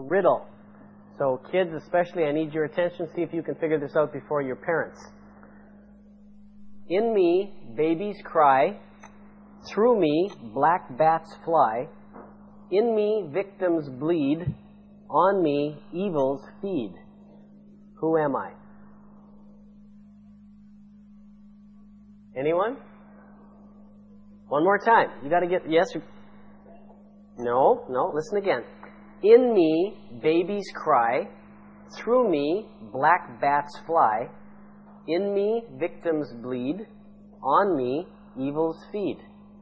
riddle. So kids especially, I need your attention. See if you can figure this out before your parents. In me, babies cry. Through me, black bats fly. In me, victims bleed. On me, evils feed. Who am I? Anyone? One more time. You got to get, yes? No, listen again. In me, babies cry. Through me, black bats fly. In me, victims bleed. On me, evils feed.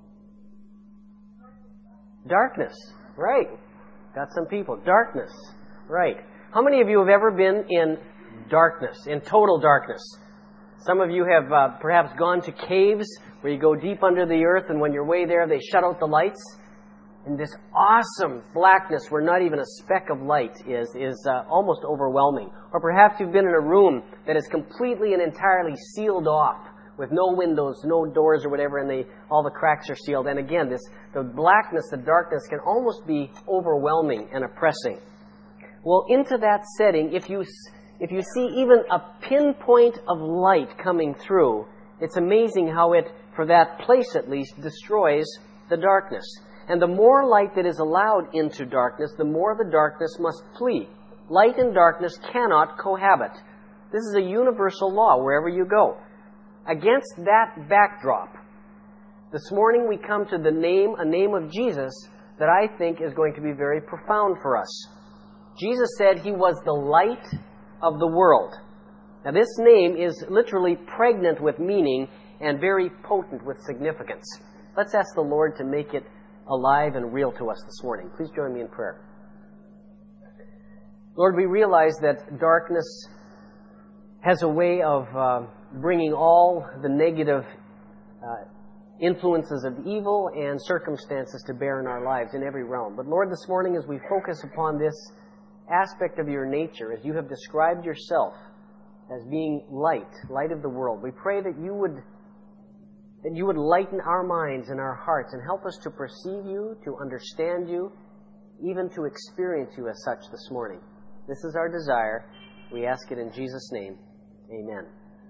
Darkness. Right. Got some people. Darkness. Right. How many of you have ever been in darkness, in total darkness? Some of you have perhaps gone to caves where you go deep under the earth, and when you're way there, they shut out the lights. And this awesome blackness where not even a speck of light is almost overwhelming. Or perhaps you've been in a room that is completely and entirely sealed off with no windows, no doors or whatever, and all the cracks are sealed. And again, the blackness, the darkness can almost be overwhelming and oppressing. Well, into that setting, if you see even a pinpoint of light coming through, it's amazing how it, for that place at least, destroys the darkness. And the more light that is allowed into darkness, the more the darkness must flee. Light and darkness cannot cohabit. This is a universal law wherever you go. Against that backdrop, this morning we come to a name of Jesus that I think is going to be very profound for us. Jesus said He was the light of the world. Now this name is literally pregnant with meaning and very potent with significance. Let's ask the Lord to make it alive and real to us this morning. Please join me in prayer. Lord, we realize that darkness has a way of bringing all the negative influences of evil and circumstances to bear in our lives in every realm. But Lord, this morning as we focus upon this aspect of your nature, as you have described yourself as being light of the world, we pray that you would lighten our minds and our hearts and help us to perceive you, to understand you, even to experience you as such this morning. This is our desire. We ask it in Jesus' name. Amen.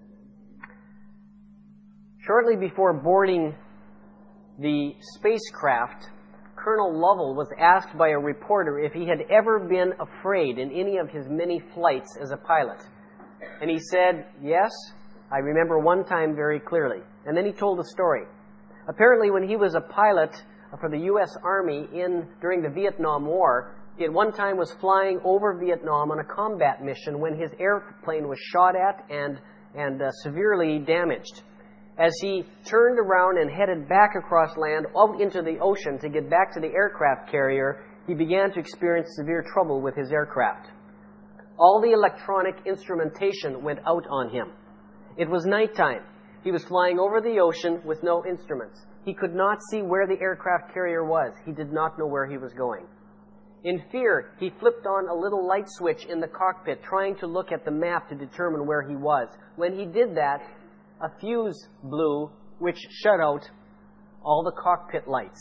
Shortly before boarding the spacecraft, Colonel Lovell was asked by a reporter if he had ever been afraid in any of his many flights as a pilot. And he said, yes, I remember one time very clearly. And then he told a story. Apparently when he was a pilot for the U.S. Army during the Vietnam War, he at one time was flying over Vietnam on a combat mission when his airplane was shot at and severely damaged. As he turned around and headed back across land out into the ocean to get back to the aircraft carrier, he began to experience severe trouble with his aircraft. All the electronic instrumentation went out on him. It was nighttime. He was flying over the ocean with no instruments. He could not see where the aircraft carrier was. He did not know where he was going. In fear, he flipped on a little light switch in the cockpit, trying to look at the map to determine where he was. When he did that, a fuse blew, which shut out all the cockpit lights.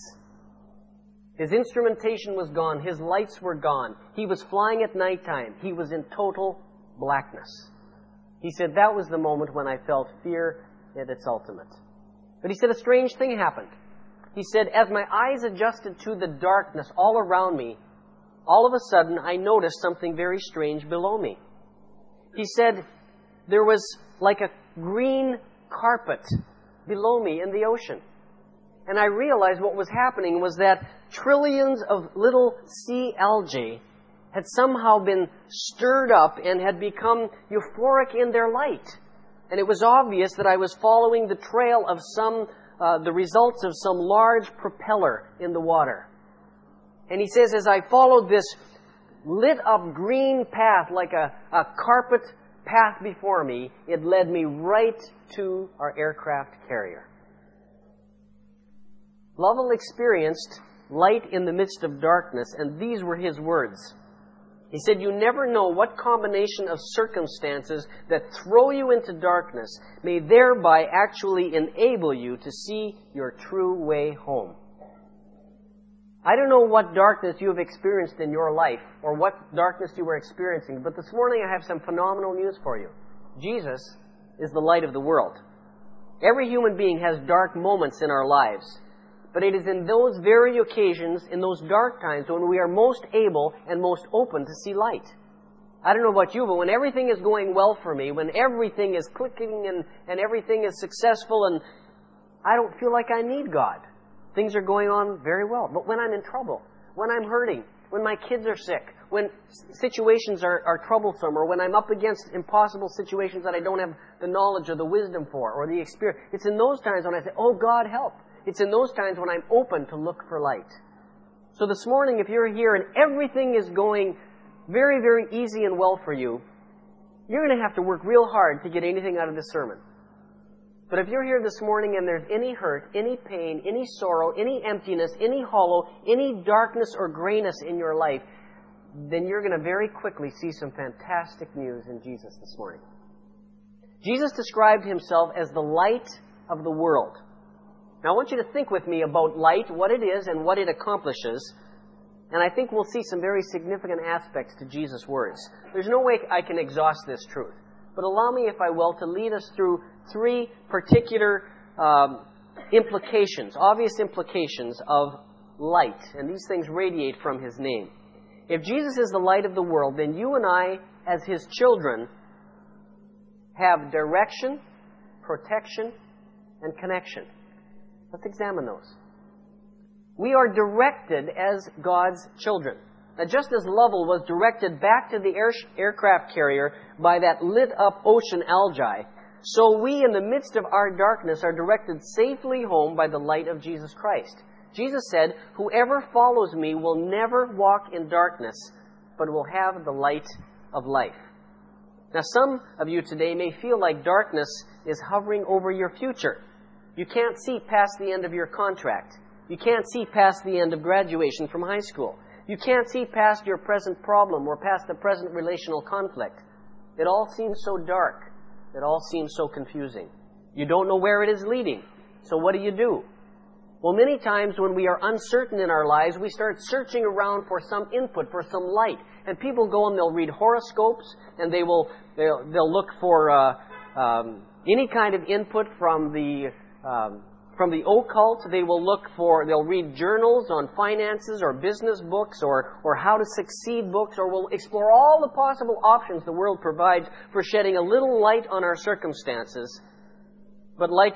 His instrumentation was gone. His lights were gone. He was flying at nighttime. He was in total blackness. He said, that was the moment when I felt fear at its ultimate. But he said a strange thing happened. He said, as my eyes adjusted to the darkness all around me, all of a sudden I noticed something very strange below me. He said, there was like a green carpet below me in the ocean. And I realized what was happening was that trillions of little sea algae had somehow been stirred up and had become euphoric in their light. And it was obvious that I was following the trail of the results of some large propeller in the water. And he says, as I followed this lit up green path like a carpet path before me, it led me right to our aircraft carrier. Lovell experienced light in the midst of darkness, and these were his words. He said, you never know what combination of circumstances that throw you into darkness may thereby actually enable you to see your true way home. I don't know what darkness you have experienced in your life or what darkness you were experiencing, but this morning I have some phenomenal news for you. Jesus is the light of the world. Every human being has dark moments in our lives, but it is in those very occasions, in those dark times, when we are most able and most open to see light. I don't know about you, but when everything is going well for me, when everything is clicking and everything is successful, and I don't feel like I need God. Things are going on very well. But when I'm in trouble, when I'm hurting, when my kids are sick, when situations are troublesome, or when I'm up against impossible situations that I don't have the knowledge or the wisdom for, or the experience, it's in those times when I say, oh, God, help. It's in those times when I'm open to look for light. So this morning, if you're here and everything is going very, very easy and well for you, you're going to have to work real hard to get anything out of this sermon. But if you're here this morning and there's any hurt, any pain, any sorrow, any emptiness, any hollow, any darkness or grayness in your life, then you're going to very quickly see some fantastic news in Jesus this morning. Jesus described himself as the light of the world. Now I want you to think with me about light, what it is and what it accomplishes. And I think we'll see some very significant aspects to Jesus' words. There's no way I can exhaust this truth. But allow me, if I will, to lead us through three particular implications, obvious implications of light. And these things radiate from his name. If Jesus is the light of the world, then you and I, as his children, have direction, protection, and connection. Let's examine those. We are directed as God's children. Now, just as Lovell was directed back to the aircraft carrier by that lit-up ocean algae, so we, in the midst of our darkness, are directed safely home by the light of Jesus Christ. Jesus said, whoever follows me will never walk in darkness, but will have the light of life. Now, some of you today may feel like darkness is hovering over your future. You can't see past the end of your contract. You can't see past the end of graduation from high school. You can't see past your present problem or past the present relational conflict. It all seems so dark. It all seems so confusing. You don't know where it is leading. So what do? Well, many times when we are uncertain in our lives, we start searching around for some input, for some light. And people go and they'll read horoscopes, and they'll look for any kind of input from the occult. They'll read journals on finances or business books or how to succeed books, or will explore all the possible options the world provides for shedding a little light on our circumstances. But like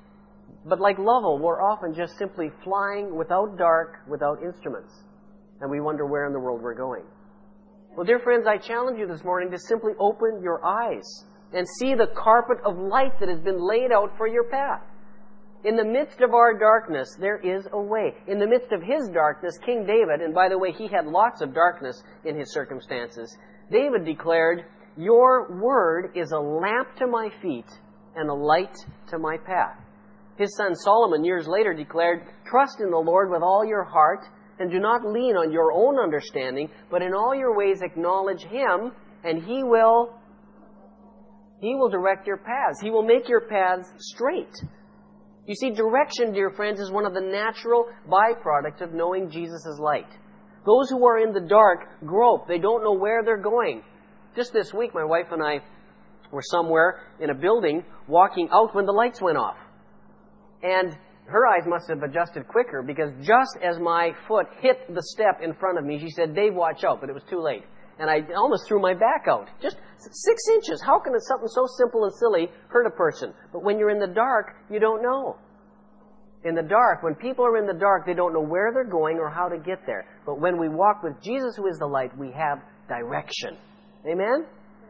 Lovell, we're often just simply flying without dark, without instruments. And we wonder where in the world we're going. Well, dear friends, I challenge you this morning to simply open your eyes and see the carpet of light that has been laid out for your path. In the midst of our darkness, there is a way. In the midst of his darkness, King David, and by the way, he had lots of darkness in his circumstances, David declared, your word is a lamp to my feet and a light to my path. His son Solomon years later declared, trust in the Lord with all your heart and do not lean on your own understanding, but in all your ways acknowledge him, and he will direct your paths. He will make your paths straight. You see, direction, dear friends, is one of the natural byproducts of knowing Jesus' light. Those who are in the dark grope. They don't know where they're going. Just this week, my wife and I were somewhere in a building walking out when the lights went off. And her eyes must have adjusted quicker, because just as my foot hit the step in front of me, she said, Dave, watch out, but it was too late. And I almost threw my back out. Just 6 inches. How can something so simple and silly hurt a person? But when you're in the dark, you don't know. In the dark, when people are in the dark, they don't know where they're going or how to get there. But when we walk with Jesus, who is the light, we have direction. Amen?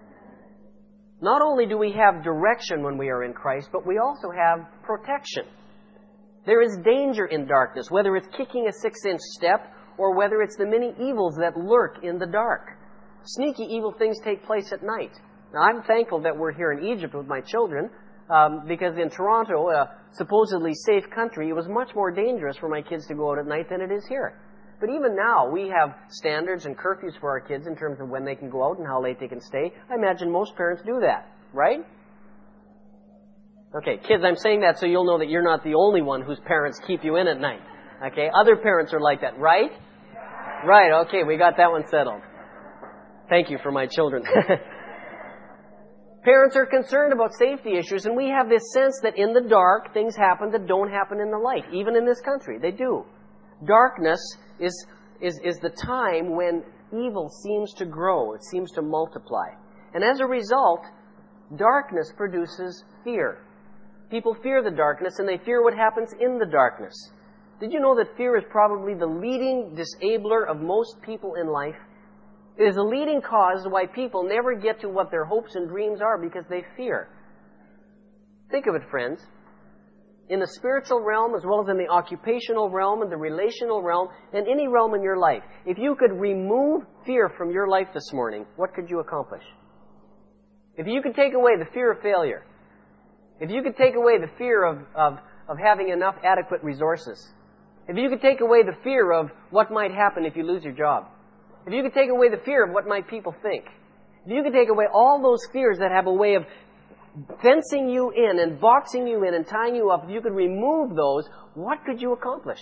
Not only do we have direction when we are in Christ, but we also have protection. There is danger in darkness, whether it's kicking a 6-inch step or whether it's the many evils that lurk in the dark. Sneaky evil things take place at night. Now, I'm thankful that we're here in Egypt with my children, because in Toronto, a supposedly safe country, it was much more dangerous for my kids to go out at night than it is here. But even now, we have standards and curfews for our kids in terms of when they can go out and how late they can stay. I imagine most parents do that, right? Okay, kids, I'm saying that so you'll know that you're not the only one whose parents keep you in at night. Okay, other parents are like that, right? Right, okay, we got that one settled. Thank you for my children. Parents are concerned about safety issues, and we have this sense that in the dark, things happen that don't happen in the light. Even in this country, they do. Darkness is the time when evil seems to grow. It seems to multiply. And as a result, darkness produces fear. People fear the darkness, and they fear what happens in the darkness. Did you know that fear is probably the leading disabler of most people in life? It is a leading cause why people never get to what their hopes and dreams are, because they fear. Think of it, friends. In the spiritual realm, as well as in the occupational realm and the relational realm, and any realm in your life, if you could remove fear from your life this morning, what could you accomplish? If you could take away the fear of failure, if you could take away the fear of having enough adequate resources, if you could take away the fear of what might happen if you lose your job, if you could take away the fear of what might people think, if you could take away all those fears that have a way of fencing you in and boxing you in and tying you up, if you could remove those, what could you accomplish?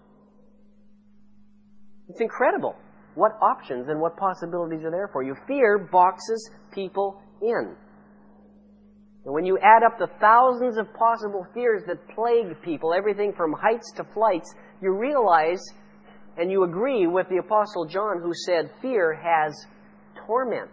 It's incredible what options and what possibilities are there for you. Fear boxes people in. And when you add up the thousands of possible fears that plague people, everything from heights to flights, you realize and you agree with the Apostle John, who said, fear has torment.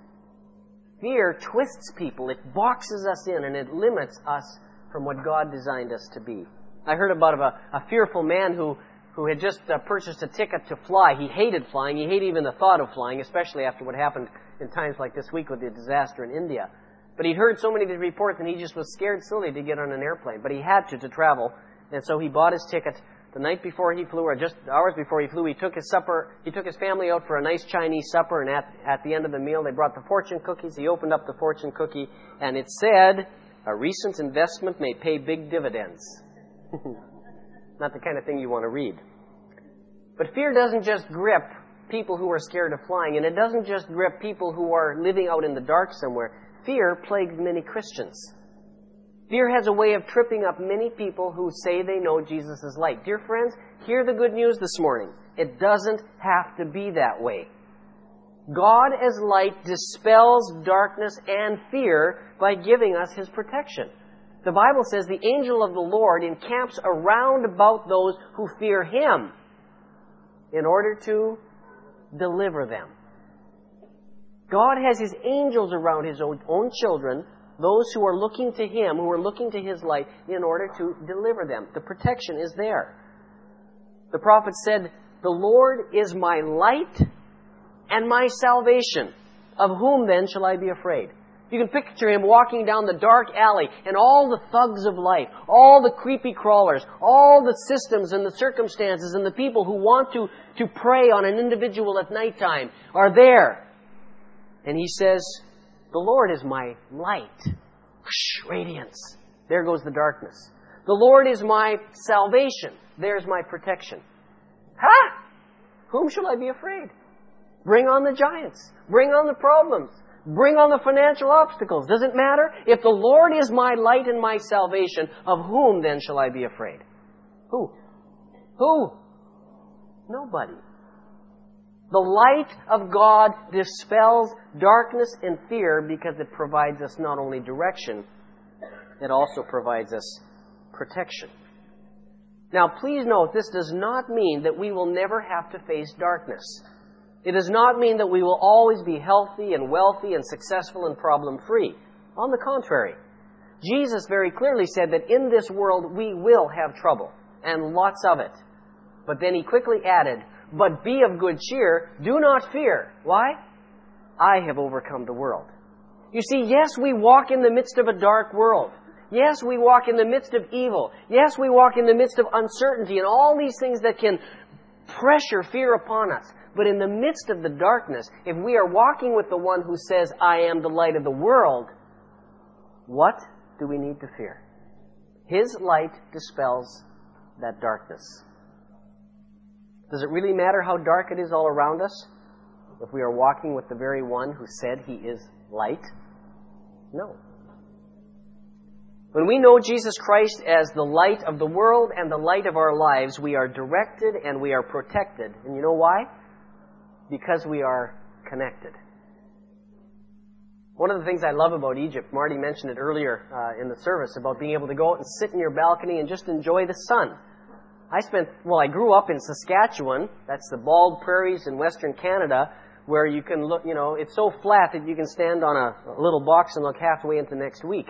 Fear twists people. It boxes us in and it limits us from what God designed us to be. I heard about a fearful man who had just purchased a ticket to fly. He hated flying. He hated even the thought of flying, especially after what happened in times like this week with the disaster in India. But he'd heard so many of these reports and he just was scared silly to get on an airplane. But he had to travel. And so he bought his ticket the night before he flew, or just hours before he flew. He took his supper. He took his family out for a nice Chinese supper. And at the end of the meal, they brought the fortune cookies. He opened up the fortune cookie and it said, "A recent investment may pay big dividends." Not the kind of thing you want to read. But fear doesn't just grip people who are scared of flying, and it doesn't just grip people who are living out in the dark somewhere. Fear plagues many Christians. Fear has a way of tripping up many people who say they know Jesus is light. Dear friends, hear the good news this morning. It doesn't have to be that way. God as light dispels darkness and fear by giving us His protection. The Bible says the angel of the Lord encamps around about those who fear Him in order to deliver them. God has His angels around His own children, those who are looking to Him, who are looking to His light, in order to deliver them. The protection is there. The prophet said, "The Lord is my light and my salvation. Of whom then shall I be afraid?" You can picture him walking down the dark alley, and all the thugs of life, all the creepy crawlers, all the systems and the circumstances and the people who want to prey on an individual at nighttime are there. And he says, "The Lord is my light." Whoosh, radiance. There goes the darkness. "The Lord is my salvation." There's my protection. Ha! Whom shall I be afraid? Bring on the giants. Bring on the problems. Bring on the financial obstacles. Does it matter? If the Lord is my light and my salvation, of whom then shall I be afraid? Who? Who? Nobody. The light of God dispels darkness and fear because it provides us not only direction, it also provides us protection. Now, please note, this does not mean that we will never have to face darkness. It does not mean that we will always be healthy and wealthy and successful and problem-free. On the contrary, Jesus very clearly said that in this world we will have trouble, and lots of it. But then He quickly added, "But be of good cheer, do not fear." Why? I have overcome the world. You see, yes, we walk in the midst of a dark world. Yes, we walk in the midst of evil. Yes, we walk in the midst of uncertainty and all these things that can pressure fear upon us. But in the midst of the darkness, if we are walking with the one who says, "I am the light of the world," what do we need to fear? His light dispels that darkness. Does it really matter how dark it is all around us if we are walking with the very one who said He is light? No. When we know Jesus Christ as the light of the world and the light of our lives, we are directed and we are protected. And you know why? Because we are connected. One of the things I love about Egypt, Marty mentioned it earlier in the service, about being able to go out and sit in your balcony and just enjoy the sun. I grew up in Saskatchewan. That's the bald prairies in Western Canada, where you can look, it's so flat that you can stand on a little box and look halfway into next week.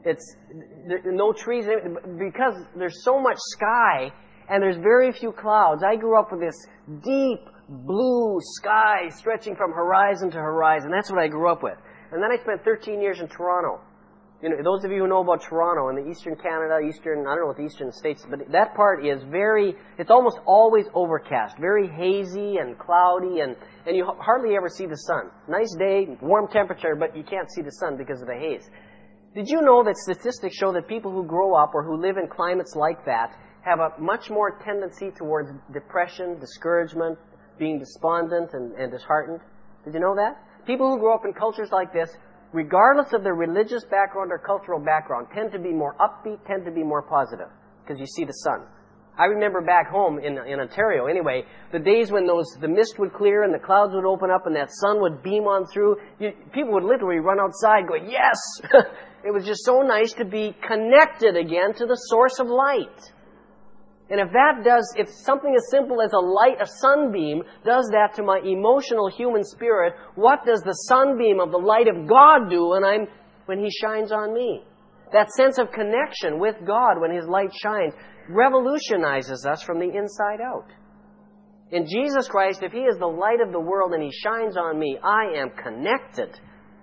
No trees, because there's so much sky and there's very few clouds. I grew up with this deep blue sky stretching from horizon to horizon. That's what I grew up with. And then I spent 13 years in Toronto. Those of you who know about Toronto and the Eastern Canada, I don't know what the Eastern States, but that part is it's almost always overcast, very hazy and cloudy, and you hardly ever see the sun. Nice day, warm temperature, but you can't see the sun because of the haze. Did you know that statistics show that people who grow up or who live in climates like that have a much more tendency towards depression, discouragement, being despondent and disheartened? Did you know that? People who grow up in cultures like this, regardless of their religious background or cultural background, tend to be more upbeat, tend to be more positive, because you see the sun. I remember back home in Ontario, anyway, the days when the mist would clear and the clouds would open up and that sun would beam on through. People would literally run outside going, yes! It was just so nice to be connected again to the source of light. And if something as simple as a sunbeam does that to my emotional human spirit, what does the sunbeam of the light of God do when He shines on me? That sense of connection with God when His light shines revolutionizes us from the inside out. In Jesus Christ, if He is the light of the world and He shines on me, I am connected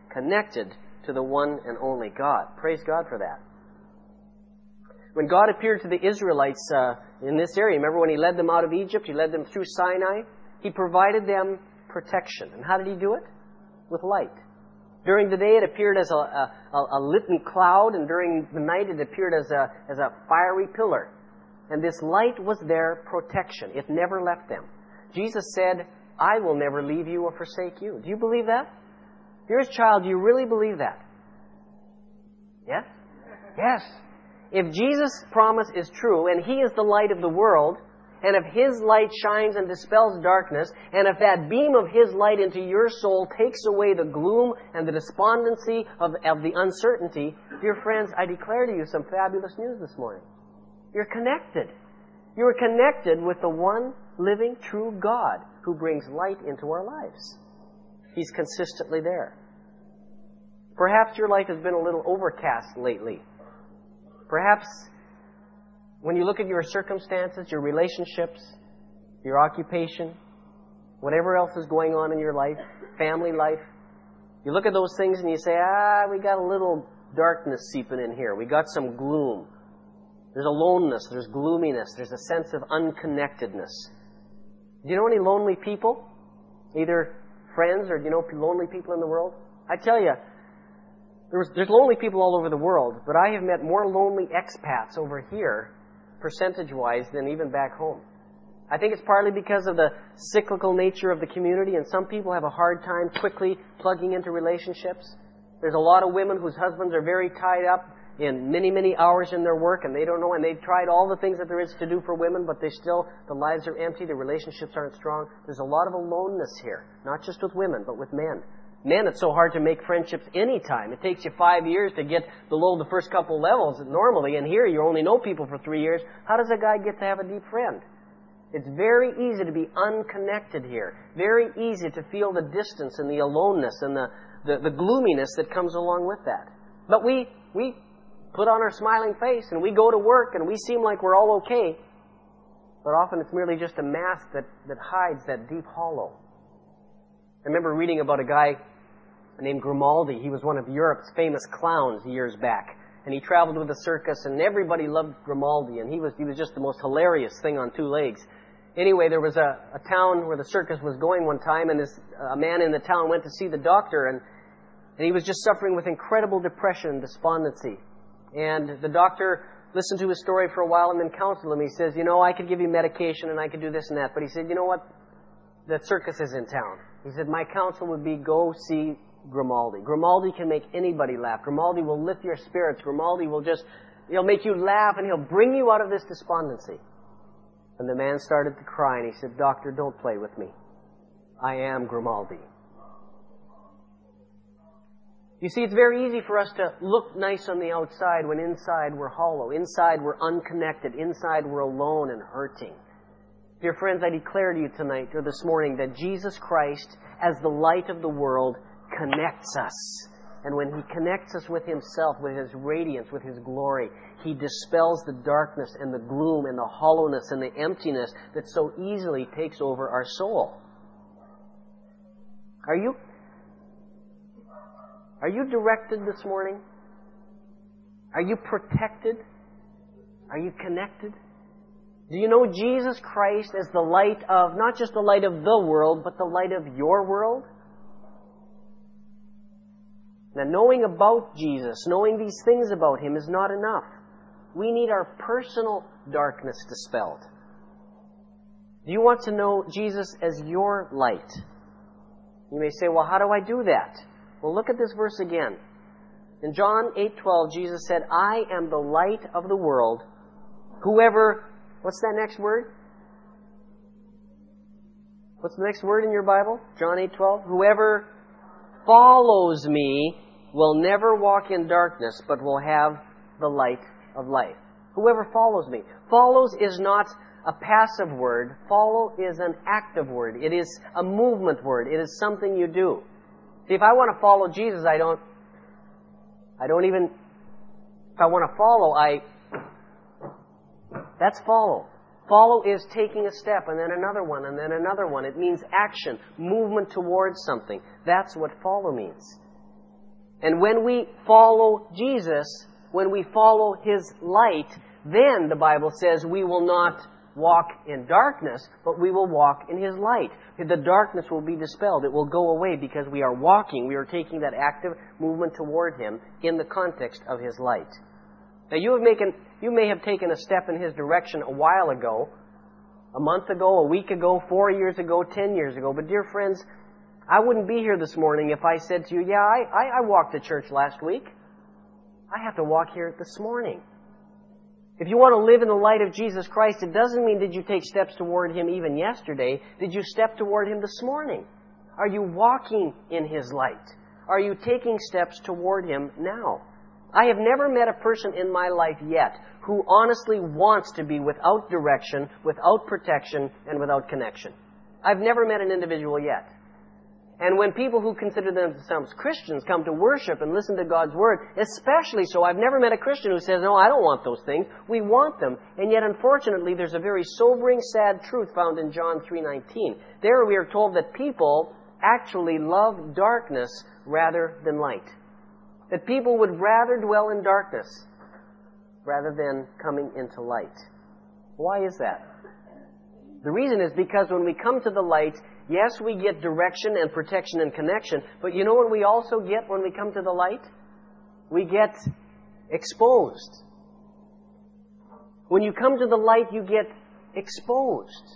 to the one and only God. Praise God for that. When God appeared to the Israelites in this area, remember when He led them out of Egypt, He led them through Sinai, He provided them protection. And how did He do it? With light. During the day it appeared as a lit cloud, and during the night it appeared as a fiery pillar. And this light was their protection. It never left them. Jesus said, I will never leave you or forsake you. Do you believe that? If you're His child, do you really believe that? Yes? Yes. If Jesus' promise is true, and He is the light of the world, and if His light shines and dispels darkness, and if that beam of His light into your soul takes away the gloom and the despondency of the uncertainty, dear friends, I declare to you some fabulous news this morning. You're connected. You are connected with the one living, true God who brings light into our lives. He's consistently there. Perhaps your life has been a little overcast lately. Perhaps when you look at your circumstances, your relationships, your occupation, whatever else is going on in your life, family life, you look at those things and you say, we got a little darkness seeping in here. We got some gloom. There's a loneness, there's gloominess, there's a sense of unconnectedness. Do you know any lonely people? Either friends or do you know lonely people in the world? I tell you, there's lonely people all over the world, but I have met more lonely expats over here, percentage-wise, than even back home. I think it's partly because of the cyclical nature of the community, and some people have a hard time quickly plugging into relationships. There's a lot of women whose husbands are very tied up in many, many hours in their work, and they don't know, and they've tried all the things that there is to do for women, but the lives are empty, the relationships aren't strong. There's a lot of aloneness here, not just with women, but with men. Men, it's so hard to make friendships anytime. It takes you 5 years to get below the first couple levels normally, and here you only know people for 3 years. How does a guy get to have a deep friend? It's very easy to be unconnected here. Very easy to feel the distance and the aloneness and the gloominess that comes along with that. But we put on our smiling face and we go to work and we seem like we're all okay. But often it's merely just a mask that hides that deep hollow. I remember reading about a guy named Grimaldi. He was one of Europe's famous clowns years back. And he traveled with a circus, and everybody loved Grimaldi, and he was just the most hilarious thing on two legs. Anyway, there was a town where the circus was going one time, and a man in the town went to see the doctor, and he was just suffering with incredible depression and despondency. And the doctor listened to his story for a while and then counseled him. He says, I could give you medication and I could do this and that. But he said, you know what? That circus is in town. He said, my counsel would be go see Grimaldi. Grimaldi can make anybody laugh. Grimaldi will lift your spirits. Grimaldi will just He'll make you laugh, and He'll bring you out of this despondency. And the man started to cry, and he said, Doctor, don't play with me. I am Grimaldi. You see, it's very easy for us to look nice on the outside when inside we're hollow. Inside we're unconnected. Inside we're alone and hurting. Dear friends, I declare to you tonight or this morning that Jesus Christ, as the light of the world, connects us. And when He connects us with Himself, with His radiance, with His glory, He dispels the darkness and the gloom and the hollowness and the emptiness that so easily takes over our soul. Are you directed this morning? Are you protected? Are you connected? Do you know Jesus Christ as the light of, not just the light of the world, but the light of your world? Now, knowing about Jesus, knowing these things about Him is not enough. We need our personal darkness dispelled. Do you want to know Jesus as your light? You may say, well, how do I do that? Well, look at this verse again. In John 8:12, Jesus said, I am the light of the world. Whoever, what's that next word? What's the next word in your Bible? John 8:12. Whoever follows me will never walk in darkness, but will have the light of life. Whoever follows me. Follows is not a passive word. Follow is an active word. It is a movement word. It is something you do. See, if I want to follow Jesus, I don't even, if I want to follow, that's follow. Follow is taking a step and then another one and then another one. It means action, movement towards something. That's what follow means. And when we follow Jesus, when we follow His light, then the Bible says we will not walk in darkness, but we will walk in His light. The darkness will be dispelled. It will go away because we are walking. We are taking that active movement toward Him in the context of His light. Now, you may have taken a step in His direction a while ago, a month ago, a week ago, 4 years ago, 10 years ago. But dear friends, I wouldn't be here this morning if I said to you, yeah, I walked to church last week. I have to walk here this morning. If you want to live in the light of Jesus Christ, it doesn't mean did you take steps toward Him even yesterday. Did you step toward Him this morning? Are you walking in His light? Are you taking steps toward Him now? I have never met a person in my life yet who honestly wants to be without direction, without protection, and without connection. I've never met an individual yet. And when people who consider themselves Christians come to worship and listen to God's Word, especially so, I've never met a Christian who says, no, I don't want those things. We want them. And yet, unfortunately, there's a very sobering, sad truth found in John 3:19. There we are told that people actually love darkness rather than light. That people would rather dwell in darkness rather than coming into light. Why is that? The reason is because when we come to the light, yes, we get direction and protection and connection, but you know what we also get when we come to the light? We get exposed. When you come to the light, you get exposed.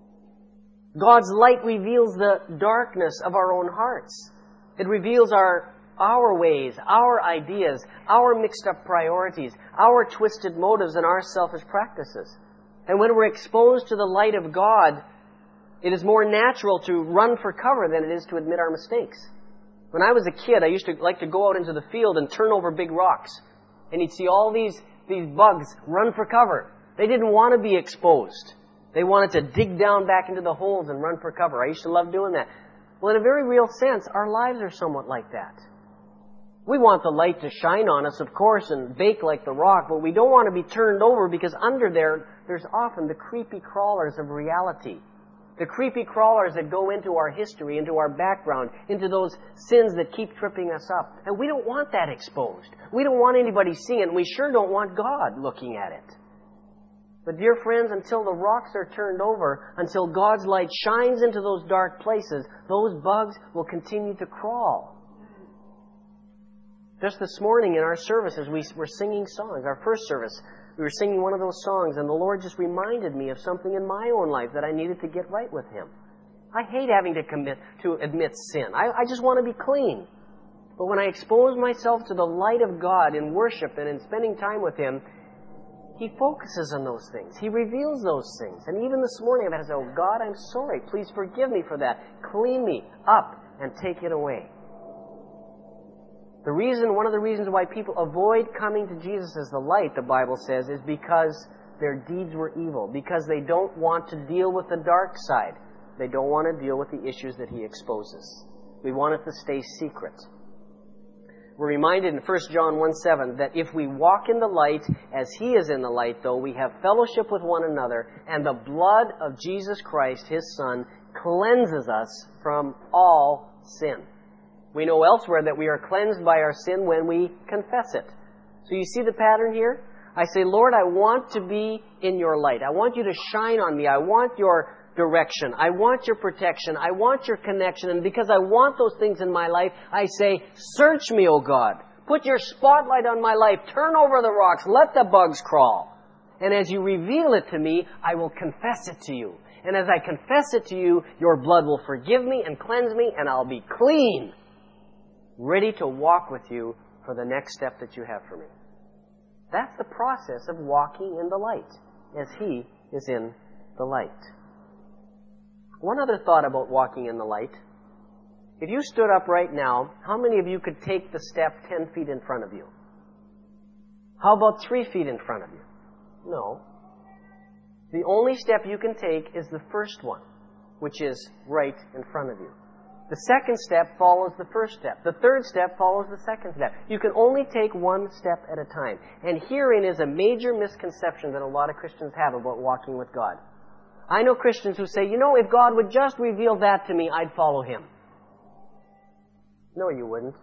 God's light reveals the darkness of our own hearts. It reveals our ways, our ideas, our mixed up priorities, our twisted motives, and our selfish practices. And when we're exposed to the light of God, it is more natural to run for cover than it is to admit our mistakes. When I was a kid, I used to like to go out into the field and turn over big rocks. And you'd see all these bugs run for cover. They didn't want to be exposed. They wanted to dig down back into the holes and run for cover. I used to love doing that. Well, in a very real sense, our lives are somewhat like that. We want the light to shine on us, of course, and bake like the rock, but we don't want to be turned over because under there's often the creepy crawlers of reality. The creepy crawlers that go into our history, into our background, into those sins that keep tripping us up. And we don't want that exposed. We don't want anybody seeing it, and we sure don't want God looking at it. But dear friends, until the rocks are turned over, until God's light shines into those dark places, those bugs will continue to crawl. Just this morning in our services, we were singing songs. Our first service, we were singing one of those songs, and the Lord just reminded me of something in my own life that I needed to get right with Him. I hate having to admit sin. I just want to be clean. But when I expose myself to the light of God in worship and in spending time with Him, He focuses on those things. He reveals those things. And even this morning I've had to say, oh God, I'm sorry. Please forgive me for that. Clean me up and take it away. One of the reasons why people avoid coming to Jesus as the light, the Bible says, is because their deeds were evil. Because they don't want to deal with the dark side. They don't want to deal with the issues that He exposes. We want it to stay secret. We're reminded in 1 John 1:7 that if we walk in the light as He is in the light, though, we have fellowship with one another, and the blood of Jesus Christ, His Son, cleanses us from all sin. We know elsewhere that we are cleansed by our sin when we confess it. So you see the pattern here? I say, Lord, I want to be in your light. I want you to shine on me. I want your direction. I want your protection. I want your connection. And because I want those things in my life, I say, search me, O God. Put your spotlight on my life. Turn over the rocks. Let the bugs crawl. And as you reveal it to me, I will confess it to you. And as I confess it to you, your blood will forgive me and cleanse me, and I'll be clean, ready to walk with you for the next step that you have for me. That's the process of walking in the light, as He is in the light. One other thought about walking in the light. If you stood up right now, how many of you could take the step 10 feet in front of you? How about 3 feet in front of you? No. The only step you can take is the first one, which is right in front of you. The second step follows the first step. The third step follows the second step. You can only take one step at a time. And herein is a major misconception that a lot of Christians have about walking with God. I know Christians who say, if God would just reveal that to me, I'd follow Him. No, you wouldn't.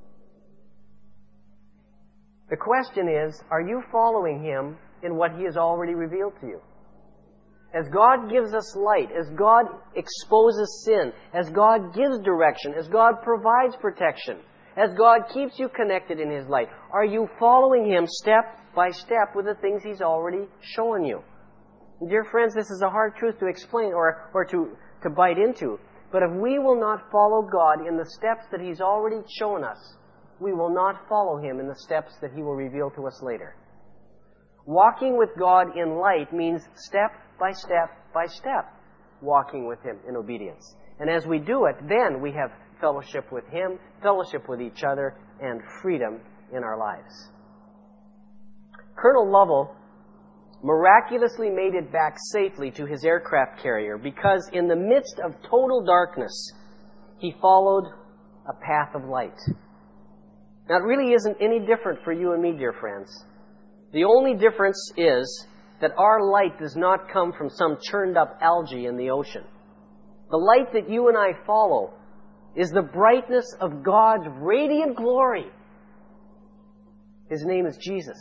The question is, are you following Him in what He has already revealed to you? As God gives us light, as God exposes sin, as God gives direction, as God provides protection, as God keeps you connected in His light, are you following Him step by step with the things He's already shown you? Dear friends, this is a hard truth to explain or to bite into. But if we will not follow God in the steps that He's already shown us, we will not follow Him in the steps that He will reveal to us later. Walking with God in light means step by step by step walking with Him in obedience. And as we do it, then we have fellowship with Him, fellowship with each other, and freedom in our lives. Colonel Lovell miraculously made it back safely to his aircraft carrier because in the midst of total darkness, he followed a path of light. Now, it really isn't any different for you and me, dear friends. The only difference is that our light does not come from some churned up algae in the ocean. The light that you and I follow is the brightness of God's radiant glory. His name is Jesus.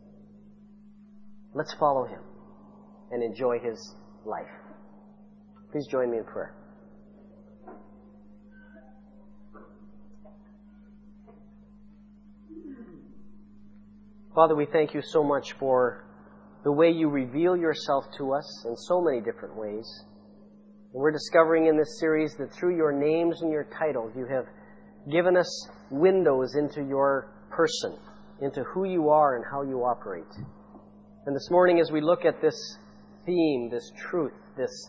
Let's follow Him and enjoy His life. Please join me in prayer. Father, we thank You so much for the way You reveal Yourself to us in so many different ways. And we're discovering in this series that through Your names and Your titles, You have given us windows into Your person, into who You are and how You operate. And this morning, as we look at this theme, this truth, this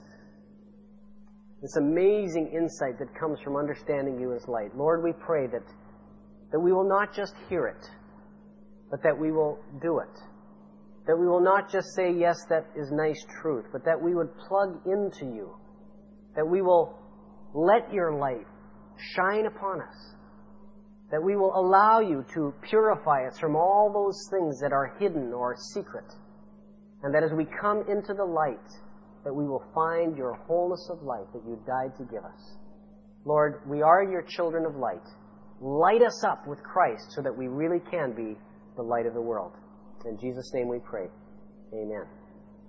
amazing insight that comes from understanding You as light, Lord, we pray that we will not just hear it, but that we will do it. That we will not just say, yes, that is nice truth, but that we would plug into You. That we will let Your light shine upon us. That we will allow You to purify us from all those things that are hidden or secret. And that as we come into the light, that we will find Your wholeness of life that You died to give us. Lord, we are Your children of light. Light us up with Christ so that we really can be the light of the world. In Jesus' name we pray. Amen.